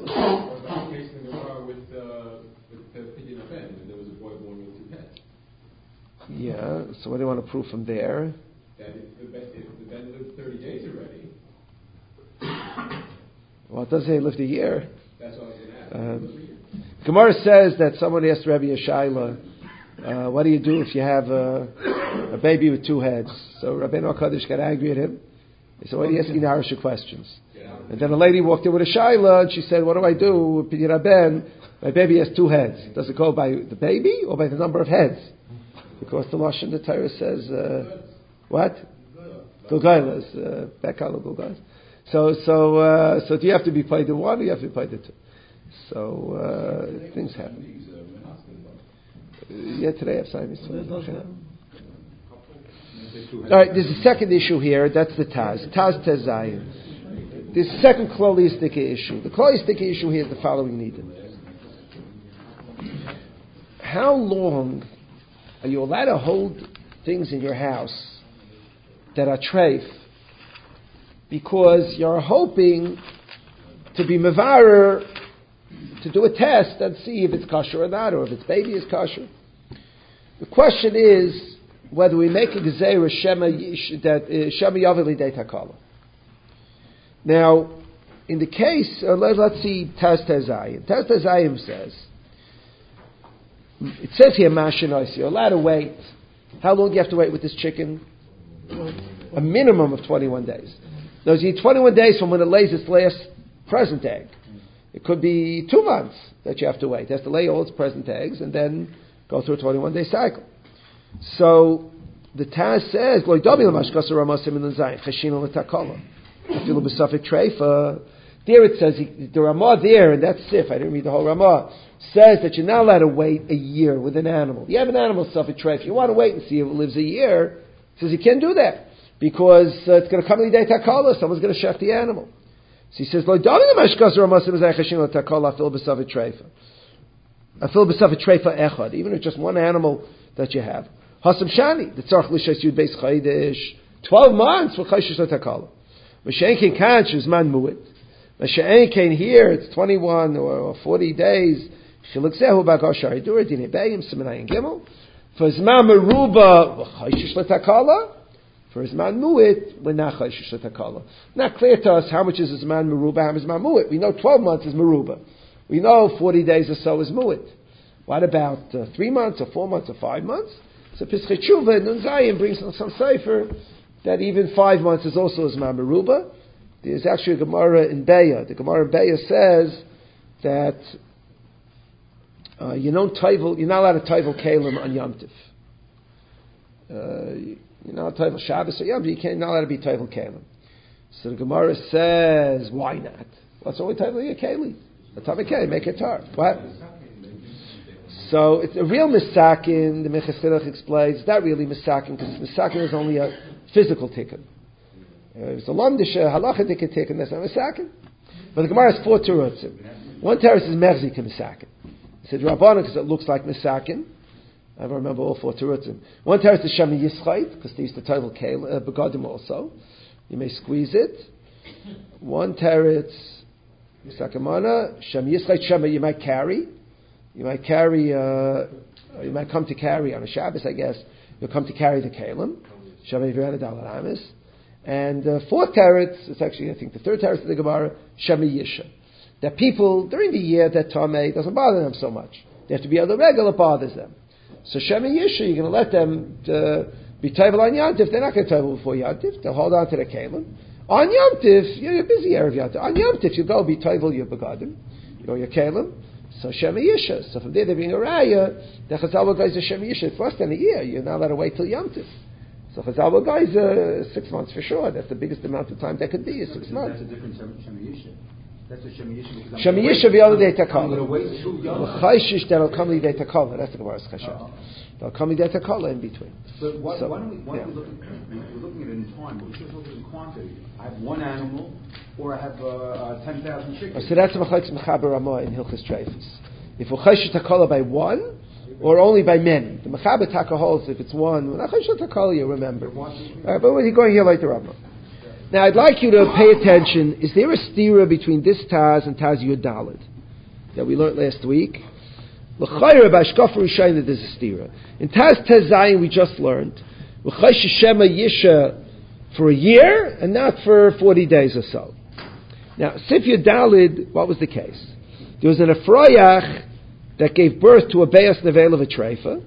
Yeah, so what do you want to prove from there? That if the Ben lived 30 days already. Well, it doesn't say he lived a year. That's what I was going to ask. Gemara says that somebody asked Rabbi Yeshayla, what do you do if you have a baby with two heads? So Rabbeinu HaKadosh got angry at him. He said, why are you asking the Harsha questions? And then a lady walked in with a Shayla, and she said, what do I do? Rabben, my baby has two heads. Does it go by the baby or by the number of heads? Because the Lashon the Torah says, what? Gulgailas, Bekal Gulgailas. So do you have to be paid the one or do you have to be paid the two? So, things happen. Yeah, today I have Saim Yisrael. All right, there's a second issue here. That's the Taz. Taz Tezayin. There's a second Klolistika issue. The Klolistika issue here is the following needed. How long are you allowed to hold things in your house that are treif because you're hoping to be mevarer, to do a test and see if it's kosher or not, or if its baby is kosher? The question is whether we make a gezeira shema yavel lidei takala. Now, in the case, let's see Taz Tezayim. Taz Tezayim says, it says here, Mashinois, you're allowed to wait. How long do you have to wait with this chicken? A minimum of 21 days. Now, you need 21 days from when it lays its last present egg. It could be 2 months that you have to wait. It has to lay all its present eggs and then go through a 21-day cycle. So, the Taz says, there it says, the Ramah there, and that's Sif, I didn't read the whole Ramah, says that you're not allowed to wait a year with an animal. You have an animal suffered treif. You want to wait and see if it lives a year. He says you can't do that because it's going to come lidei takala. Someone's going to shech the animal. So he says, even if just one animal that you have. Hasam shani, the tzarch l'shas yud beis chaydish, 12 months for chayshish l'takala. Mashen ken kan shuzman mu'it. Mashen ken here, it's 21 or 40 days. Shiluksehu b'gashar yidur dinei beim simenayin gimel. For zman meruba chayshish l'takala. For zman mu'it, we're not chayshish l'takala. Not clear to us how much is zman meruba, how much is zman mu'it. We know 12 months is meruba. We know 40 days or so is mu'it. What about 3 months or 4 months or 5 months? So Pischei Tshuva Nun Zayin brings some sefer that even 5 months is also Zman Meruba. There's actually a Gemara in Beya. The Gemara in Beya says that you're not allowed to taivel kalim on Yom Tiv. You're not allowed to taivel Shabbos or Yom Tiv. You're not allowed to be taivel kalim. So the Gemara says, why not? What's wrong with taivel your kalim? The Tamei Kalim, make it tar. What? So it's a real misakin. The Minchas Chinuch explains it's not really misakin because misakin is only a physical tikkun. It's a lamdisha halachic tikkun. That's not misakin. But the Gemara has 4 terutzim. One teretz is merzik misakin. He said Rabbanan because it looks like misakin. I don't remember all 4 terutzim. One teretz is shami yischait because they used to title begadim also. You may squeeze it. One teretz misakamana shami yischait shama you might carry. You might carry, you might come to carry on a Shabbos, I guess. You'll come to carry the Kalim. Shabbat Virana Dalaramis. And 4th teretz, it's actually, I think, the 3rd teretz of the Gemara, Shemi Yisha. That people, during the year, that Tamei doesn't bother them so much. They have to be on the regular, bothers them. So Shemi Yisha, you're going to let them be Taival on Yantif. They're not going to Taival before Yantif. They'll hold on to the Kalim. On Yantif, you're busy Erev Yantif. On Yantif, you go be Taival your Begadim, your Kalim. So Shemi Yisha. So from there they bring a raya. The Chazal guys are Shemi Yisha. It's less than a year. You're not allowed to wait till Yom Tiv. So Chazal guys are 6 months for sure. That's the biggest amount of time that could be. Is 6 months. That's a different Shemi Yisha. That's a Shemi Yisha. Shemi Yisha the other day takala. I'm going to wait till Yom Tiv. L'chayshish that'll come lidei takala. That's the Gemara's chashav. They'll come lidei takala in between. But why don't we look at it in time? But we should look at it in quantity. I have one animal, or I have 10,000 chickens. So that's the Machlekes Mechaber Ramah in Hilchos Treifus. If we're chayshish takala by one, or only by many. The Mechaber Taka holds if it's one. When chayshish takala, you remember. But we're going here like the Ramah. Now, I'd like you to pay attention. Is there a stira between this Taz and Taz Yud Daled that we learned last week? L'chayra b'ashkafa rishayna there's a stira. In Taz Zayin we just learned L'chayshish Shema Yisha for a year and not for 40 days or so. Now, Sif Yud Daled, what was the case? There was an Efrayach that gave birth to a Beis Nevel of a Treifa,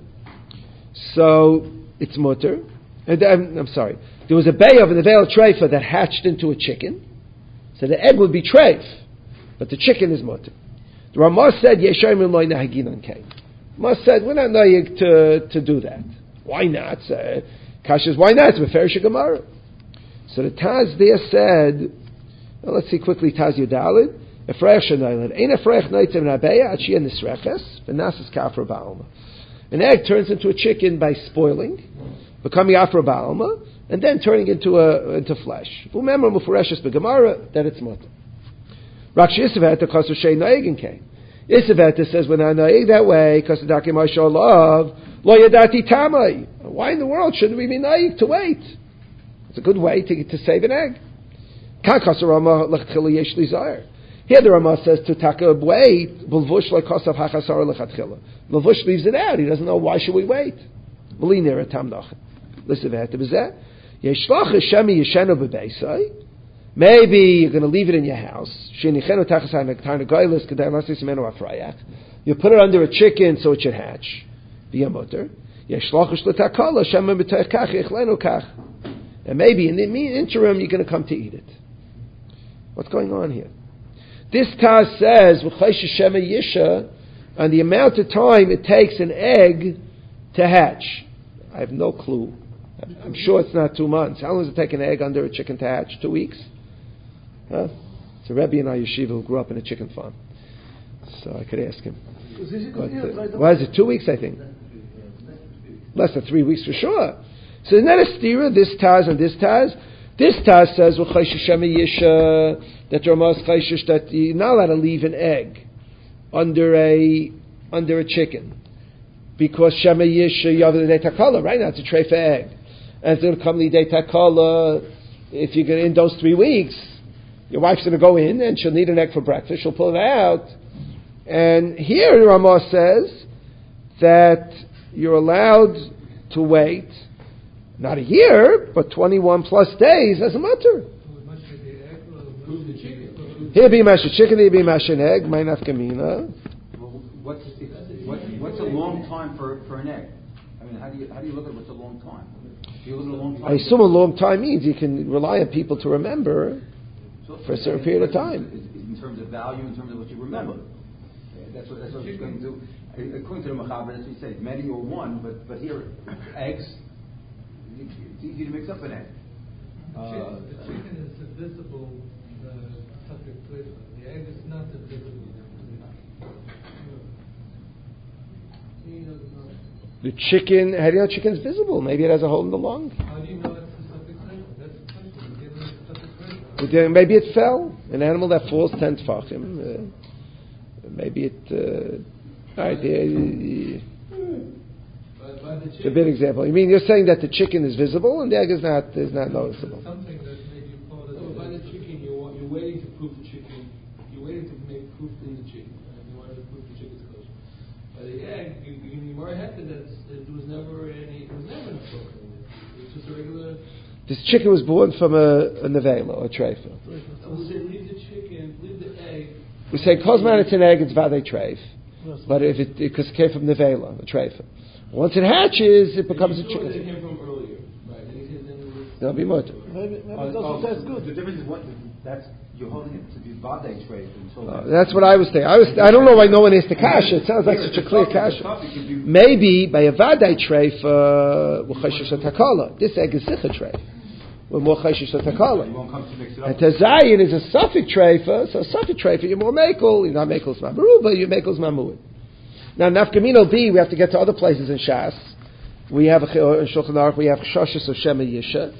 so it's mutter. I'm sorry. There was a Bey of a Nevel Treifa that hatched into a chicken, so the egg would be treif, but the chicken is mutter. The Ramah said, Yeshayim L'moi Nahaginan Kain. Ramah said, we're not nayig to do that. Why not? Kasha's why not? It's Meferish Gemara. So the Taz there said, well, let's see quickly, Taz Yudalid. Efreich Shanaylad. Ein Efreich Noitzem Nabeya, Achia Nisreches, Venasas Kafra Ba'alma. An egg turns into a chicken by spoiling, becoming afro ba'alma, and then turning into flesh. Remember, mufureshes begemara that it's mutter. Raksh Isaveta kasu shei naegin came. Isaveta says when I naeg that way, kasu daki mashallah lo yadati tamai. Why in the world shouldn't we be naeg to wait? It's a good way to save an egg. Kan kasu Rama lechila yesh li zayir. Here the Rama says to taka wait. Bulvush like kasav hachasar lechatchila. Bulvush leaves it out. He doesn't know why should we wait. V'li nira tam nachem. L'isaveta b'zeh. Yeshlach Hashemi yeshenu b'beisai. Maybe you're going to leave it in your house. You put it under a chicken so it should hatch. And maybe in the interim you're going to come to eat it. What's going on here? This Taz says on the amount of time it takes an egg to hatch. I have no clue. I'm sure it's not 2 months. How long does it take an egg under a chicken to hatch? 2 weeks? Huh? It's a Rebbe in our yeshiva who grew up in a chicken farm. So I could ask him. But, why is it 2 weeks, I think? Less than 3 weeks for sure. So isn't that a stira, this Taz and this Taz? This Taz says, that that you're not allowed to leave an egg under a chicken. Because Shema Yish Yav the Takala, right now it's a tray for egg. And it's going to come the Takala if you're going to, in those 3 weeks. Your wife's going to go in and she'll need an egg for breakfast. She'll pull it out. And here Ramah says that you're allowed to wait, not a year, but 21 plus days as a matter. Here be mashed chicken, here be mashed egg, my nafkamina. What's a long time for an egg? I mean, how do you look at what's a long time? Do you look at a long time? I assume a long time means you can rely on people to remember for a certain period of time. In terms of value, in terms of what you remember. That's what it's going to do. According to the Mechaber, as we say, many or one, but here, eggs, it's easy to mix up an egg. The chicken is a visible subject flavor. The egg is not a visible. The chicken, how do you know chicken's visible? Maybe it has a hole in the lung. How do you know it's a subject flavor? That's the question. You give it a subject flavor. Maybe it fell. An animal that falls 10 tfachim. Maybe it. All right. It's a big example. You mean you're saying that the chicken is visible and the egg is not noticeable? Something that made you call it. By the chicken, you're waiting to proof the chicken. You're waiting to make proof in the chicken. You want to proof the chicken's kosher. By the egg, you can be more happy that there was never any problem. It's just a regular. This chicken was born from a nevela or a treifa. So we say leave the chicken, leave the egg. We say kozman it's an egg, it's vade treif. But because it came from nevela, a treifa. Once it hatches, it becomes a chicken. It came from earlier, right? That'll be much. Maybe that's good. The difference is that's you're holding it to be vade tray until. That's what I was saying. I don't know why no one asked the kasha. It sounds like such a clear kasha. Maybe by a vade tray for takala. This egg is sicha tray. With more chayshish takala. And tazayin is a suffix tray for, so a suffix tray for you're more makel. You're not makel's mameruba. You're makel's mamuid. Now, nafkamino B, we have to get to other places in Shas. We have in Shulchan Aruch, we have Chashas of Shema Yisha,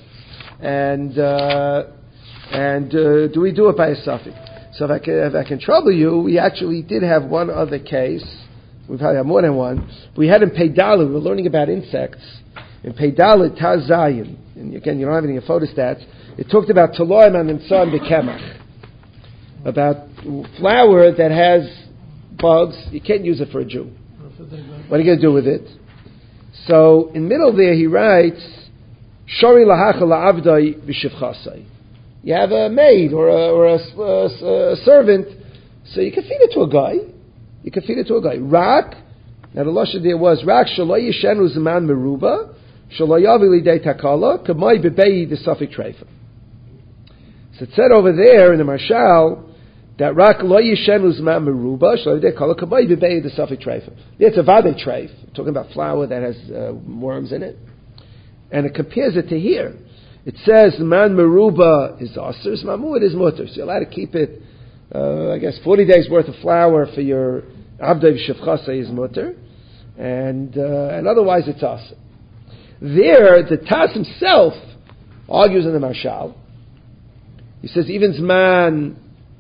and do we do it by a suffix? So if I can trouble you, we actually did have one other case. We probably have more than one. We had in Peidalit, we were learning about insects. In Peidalit, Taz Zayin, and again, you don't have any of your photostats. It talked about Taloim and Nimtzah Bekemach, about flour that has bugs. You can't use it for a Jew. What are you going to do with it? So in middle there he writes, Shori lahacha la'avdai v'shivchasai. You have a maid or a servant, so you can feed it to a guy. Rak, now the lashon there was Rak shelo yishenu zman meruba shelo yavi lidei takala kamay bebei the suffix treifa. So it said over there in the Marshal that Rak lo yishenu zman meruba shelo yavi takala kamay bebei the suffix treifa. It's a vade treif, talking about flour that has worms in it, and it compares it to here. It says man meruba is aser, mamud is mutter. So you're allowed to keep it, 40 days worth of flour for your abdei v'shevchasei is mutter. and otherwise it's aser. There, the Tas himself argues in the Marshal. He says even Zman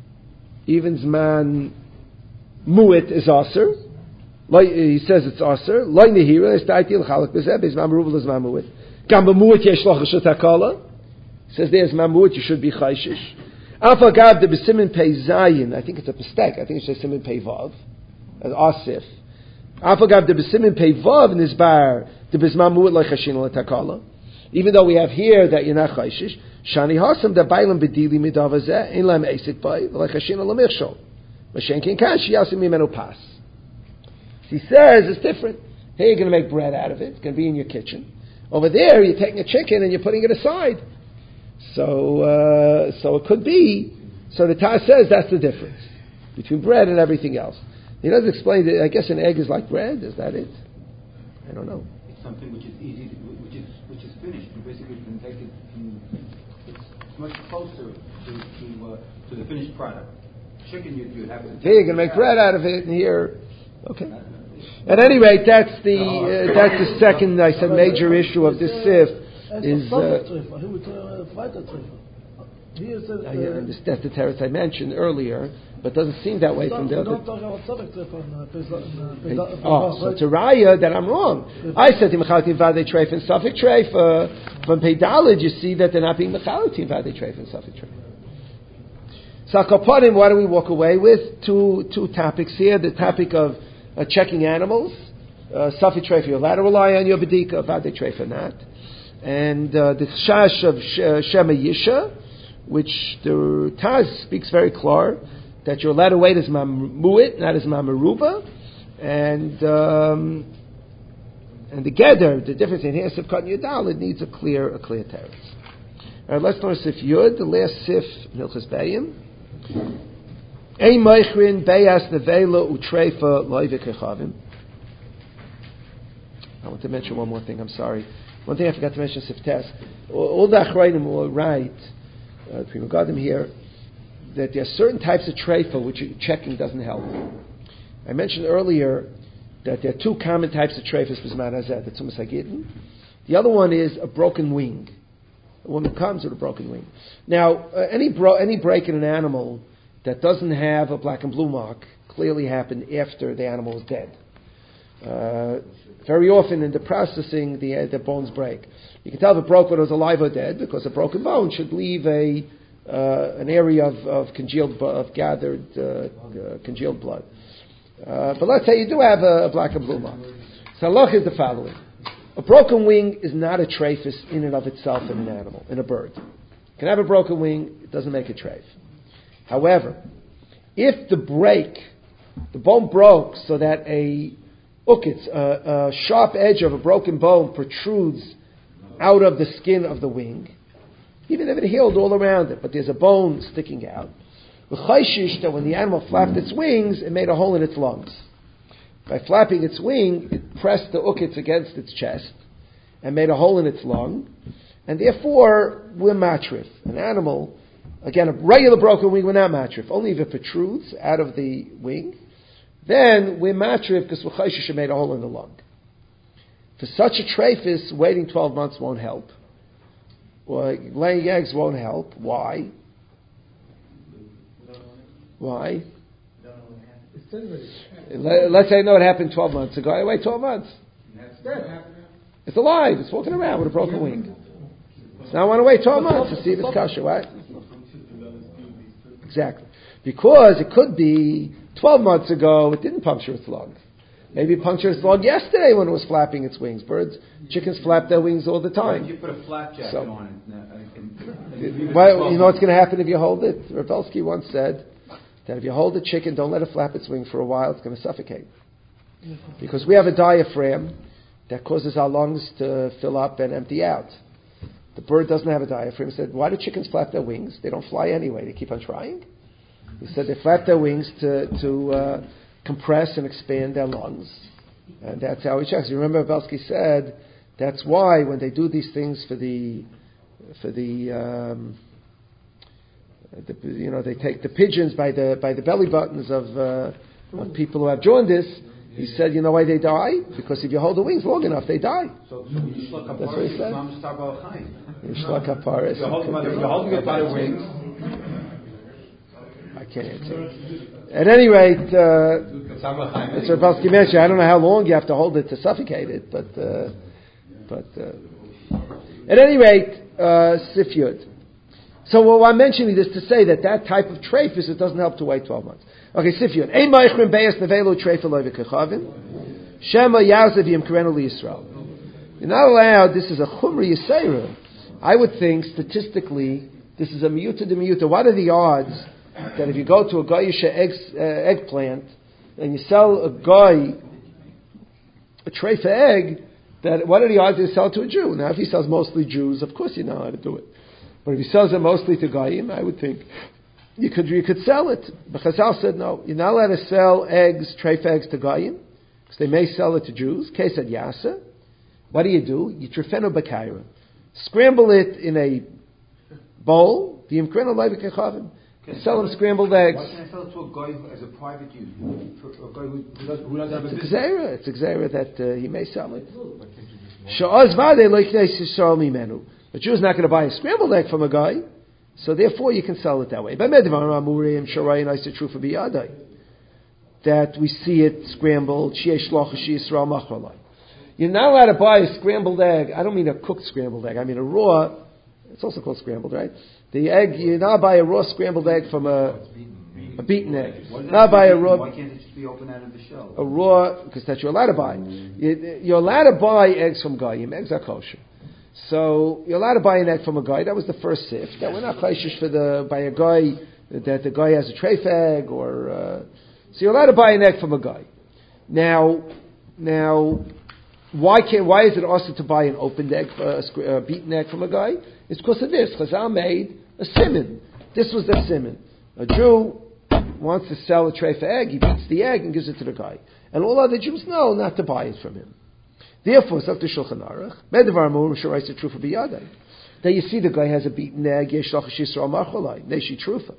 Mu'it is aser. He says it's aser. Loi nehira is ta'iti l'chalak b'zeh b'zman merubah l'zman mu'it. Gam b'mu'it yesh loch l'shut hakala. He says there's zman mu'it, you should be chayshish. Alpha gav de b'simin pei zayin. I think it's a mistake. I think it says simin pei vav. As asif. Alpha gav de b'simin pei vav nizbar de b'zman mu'it loch hashin l'takala. Even though we have here that you're not chayshish. Shani hasam da bailam b'dili midavazeh in lam esik bay loch hashin l'michshol. Mashenkin kan shiyasim mimenu pas. He says it's different. Here you're going to make bread out of it. It's going to be in your kitchen. Over there, you're taking a chicken and you're putting it aside. So it could be. So the Taz says that's the difference between bread and everything else. He doesn't explain that. I guess an egg is like bread. Is that it? I don't know. It's something which is easy, which is finished. You basically can take it. It's much closer to the finished product. Chicken, you have to. Here you're going to make bread out of it, and here. Okay. At any rate, that's the second, I said, major issue of this sif is. That's the teretz I mentioned earlier, but doesn't seem that way from the other. So it's a raya that I'm wrong. I said to Mechalati Vade Treif and Safik Treif. From Peidalid, you see that they're not being Mechalati Vade Treif and Safik Treif. So Kapadim, what do we walk away with? Two topics here. The topic of checking animals. Safik Treif, you're allowed to rely on your Bedika, Vade Treif or not. And the Chash of Shema Yisha, which the Taz speaks very clear, that you're allowed to wait as Mamuit, not as Mamaruba. And the Geder, the difference in here, Sifkat and Yudal, it needs a clear teretz. All right, let's learn Sif Yud, the last Sif, Hilchos Bayim. Ein Meichrin Beyas Nevela Utreifa Loivik Echavim. I want to mention one more thing, I'm sorry. One thing I forgot to mention, Sif Tes. All the Achrayim will write, people got them here, that there are certain types of treifa which checking doesn't help. I mentioned earlier that there are two common types of treifas b'zman hazeh, the Tzumas HaGittin. The other one is a broken wing. A woman comes with a broken wing. Now, any break in an animal that doesn't have a black and blue mark clearly happened after the animal is dead. Very often in the processing, the bones break. You can tell if it broke when it was alive or dead, because a broken bone should leave an area of gathered congealed blood. But let's say you do have a black and blue mark. So halach is the following. A broken wing is not a treifus in and of itself in an animal, in a bird. You can have a broken wing, it doesn't make a treif. However, if the bone broke so that a sharp edge of a broken bone protrudes out of the skin of the wing, even if it healed all around it, but there's a bone sticking out, that when the animal flapped its wings, it made a hole in its lungs. By flapping its wing, it pressed the ukitz against its chest and made a hole in its lung, and therefore we're matrif. An animal, again, a regular broken wing, we're not matrif. Only if it protrudes out of the wing, then we're matrif because it made a hole in the lung. For such a treifis, waiting 12 months won't help. Well, laying eggs won't help. Why? Why? Let's say no, it happened 12 months ago. I wait 12 months. It's alive. It's walking around with a broken wing. So I want to wait 12 months to see if it's kosher. Right? Exactly. Because it could be 12 months ago it didn't puncture its lung. Maybe it punctured its lung yesterday when it was flapping its wings. Chickens flap their wings all the time. If you put a flap jacket on it. Well, you know what's going to happen if you hold it? Rebelsky once said that if you hold a chicken, don't let it flap its wing for a while, it's going to suffocate. Because we have a diaphragm that causes our lungs to fill up and empty out. The bird doesn't have a diaphragm. He said, why do chickens flap their wings? They don't fly anyway. They keep on trying. He said they flap their wings to compress and expand their lungs. And that's how he checks. You remember Belsky said that's why when they do these things they take the pigeons by the belly buttons of people who have jaundice, He said, you know why they die? Because if you hold the wings long enough, they die. So when you shluck That's what he said. You shlak haparis. You're holding it by the wings. I can't answer. At any rate, it's a Balski Mention. I don't know how long you have to hold it to suffocate it, but at any rate, Sifyud. So what I'm mentioning this to say that type of treifus, it doesn't help to wait 12 months. Okay, Sifyud. Ein meichrim beyas nevelu treifa loy v'kechavim. Shema yazev yim karenu liyisrael. You're not allowed, this is a chumri yisera. I would think, statistically, this is a miyuta de miyuta. What are the odds that if you go to a goyish eggplant and you sell a guy a treifa egg, that what are the odds that you sell it to a Jew? Now, if he sells mostly Jews, of course you know how to do it. But if he sells it mostly to Goyim, I would think you could sell it. But Chazal said no, you're not allowed to sell eggs, treifa eggs to Goyim, because they may sell it to Jews. Case said Yasa. What do? You trefenu b'kaira. Scramble it in a bowl. V'yimkrenu loy v'kechavim. Sell them scrambled eggs. Why can't I sell it to a guy as a private use? A guy who doesn't have a business? It's a gzeira that he may sell it. Sha'az v'adei lo yiknei yisrael mimenu. A Jew is not going to buy a scrambled egg from a guy, so therefore you can sell it that way. That we see it scrambled. You're not allowed to buy a scrambled egg. I don't mean a cooked scrambled egg. I mean a raw. It's also called scrambled, right? The egg. You're not buy a raw scrambled egg from a beaten egg. Not buy a raw. Why can't it just be open out of the shell? A raw, because that's you're allowed to buy. You're allowed to buy eggs from Goyim. Eggs are kosher. So you're allowed to buy an egg from a guy. That was the first sift. That we're not chayshish by a guy that the guy has a treifa egg or. So you're allowed to buy an egg from a guy. Now, why is it also to buy an opened egg, a beaten egg from a guy? It's because of this. Chazal made a siman. This was the siman. A Jew wants to sell a treifa egg. He beats the egg and gives it to the guy, and all other Jews know not to buy it from him. Therefore, it's up to Shulchan Aruch. Medvar Murim Sharais the Trufa Biyadai. Then you see the guy has a beaten egg. Yesh Lachash Yisrael Marcholai. Neshi Trufa.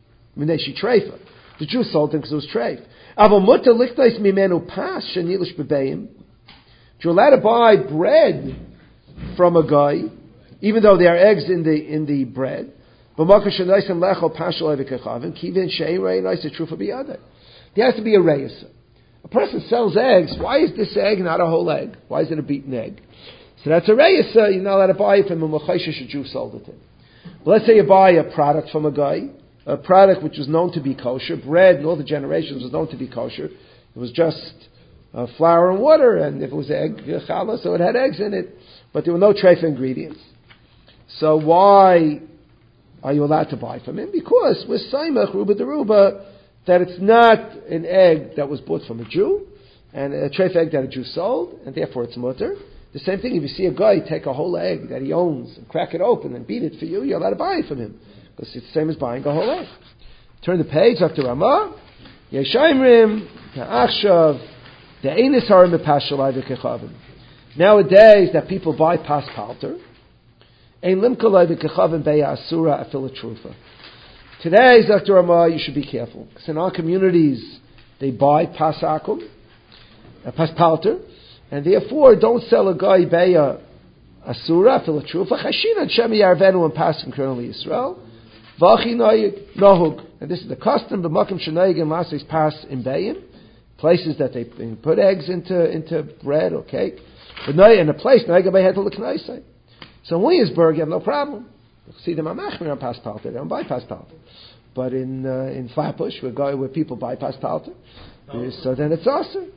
Neshi Treifa. The Jew sold him because it was treif. Avo Mutta Lichtais Mimenu Pas Shenilish Bebeim. You're allowed to buy bread from a guy, even though there are eggs in the bread. B'makar Shenaisem Lecho Pashalai V'Kechavim Kivin Sheirei Naisa Trufa Biyadai. There has to be a reisa. A person sells eggs. Why is this egg not a whole egg? Why is it a beaten egg? So that's a reis. You're not allowed to buy it from a mechayshish. A Jew sold it to him. But let's say you buy a product from a guy, a product which was known to be kosher. Bread in all the generations was known to be kosher. It was just flour and water, and if it was egg challah, so it had eggs in it. But there were no treifa ingredients. So why are you allowed to buy from him? Because with Saimach, Ruba Deruba, that it's not an egg that was bought from a Jew, and a treif egg that a Jew sold, and therefore it's mutter. The same thing, if you see a guy take a whole egg that he owns and crack it open and beat it for you, you're allowed to buy it from him. Because it's the same as buying a whole egg. Turn the page, Dr. Ramah. Yeshaimrim, Ta'achshav, De'enis harim b'pashalai v'kechavim. Nowadays, that people buy pas palter, ein limkalai v'kechavim beya asura afila trufa. Today, Dr. Ramah, you should be careful. Because in our communities, they buy pas akum, pas palter, and therefore don't sell a guy beya asura afila trufa. Chashinan shemi yarvenu and pas in Kernel Yisrael. V'achi nohug. And this is the custom, the makim shenayig and lasis pas in beyim. Places that they put eggs into bread or cake. But in a place, nohig bay had to look nice. So in Williamsburg, you have no problem. See them on Machmir on pas palter. They don't buy pas palter. But in Flatbush, where people buy pas palter, so then it's awesome.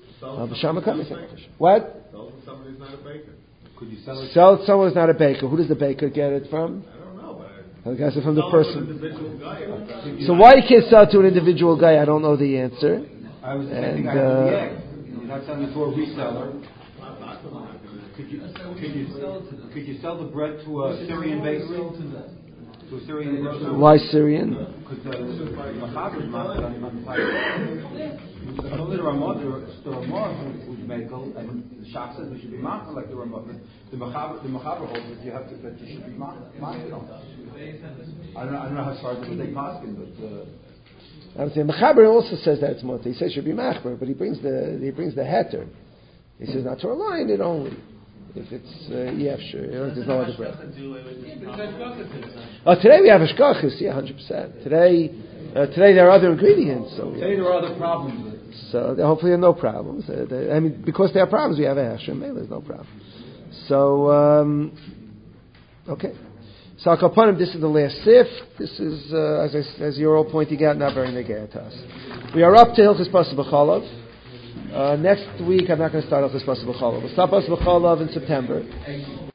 What? Sell to somebody who's not a baker. Could you sell it? Sell to someone who's not a baker. Who does the baker get it from? I don't know, but I guess it's from the person. Individual guy. So why you can't sell to an individual guy? I don't know the answer. I was thinking I have the egg. You're not selling it to a reseller. Could you sell the bread to a Syrian bakery? To a Syrian grocery? Why Syrian? Because the Machaber is not on the pipe. Only the Ramah who's medical, and the Shach says we should be machal like the Ramah. The Machaber holds that you should be machal. I don't know how far they paskin, but I would say Mechaber also says that it's mutter. He says it should be machber, but he brings the heter. He says not to align it only if it's yefsher. There's no other breath. Today we have hashkachas. Yeah, 100%. Today there are other ingredients. So Today there are other problems. So hopefully there are no problems. Because there are problems, we have a hashir. Maybe there's no problem. So okay. So Akapanim, this is the last sif. This is, as you're all pointing out, not very negative to us. We are up to Hilchos Basar B'Chalav. Next week, I'm not going to start Hilchos Basar B'Chalav. We'll start Basar B'Chalav in September.